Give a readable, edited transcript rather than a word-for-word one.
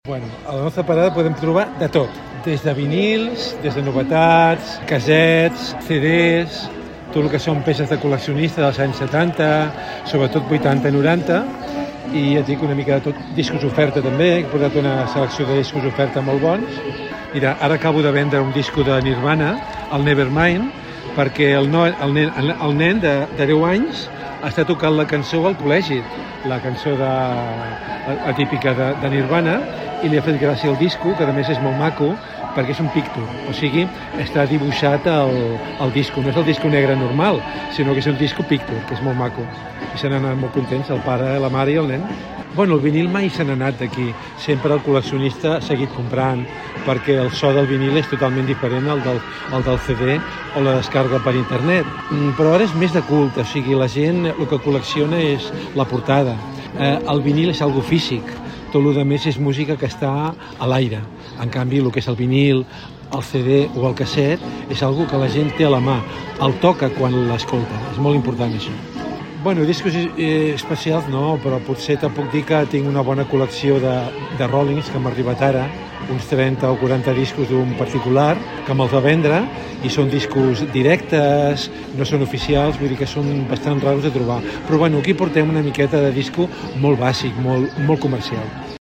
Bueno, a la nostra parada podem trobar de tot, des de vinils, des de novetats, casets, CDs, tot el que són peces de col·leccionista dels anys 70, sobretot 80 i 90, i ja et dic una mica de tot, discos oferta també, he portat una selecció de discos oferta molt bons. Mira, ara acabo de vendre un disco de Nirvana, el Nevermind, perquè el nen de 10 anys està tocant la cançó al col·legi, la cançó la típica de Nirvana, i li ha fet gràcia al disco, que a més és molt maco, perquè és un picture, o sigui, està dibuixat el disco, no és el disco negre normal, sinó que és un disco picture, que és molt maco. I se n'han anat molt contents, el pare, la mare i el nen. Bueno, el vinil mai se n'ha anat d'aquí, sempre el col·leccionista ha seguit comprant, perquè el so del vinil és totalment diferent al del CD o la descarga per internet. Però ara és més de culte, o sigui, la gent el que col·lecciona és la portada. El vinil és algo físic, tot el que més és música que està a l'aire. En canvi, el que és el vinil, el CD o el casset és algo que la gent té a la mà, el toca quan l'escolta, és molt important això. Bueno, discos especials no, però potser te puc dir que tinc una bona col·lecció de Rollings que m'ha arribat ara, uns 30 o 40 discos d'un particular que me'ls va vendre, i són discos directes, no són oficials, vull dir que són bastant raros de trobar. Però bueno, aquí portem una miqueta de disco molt bàsic, molt comercial.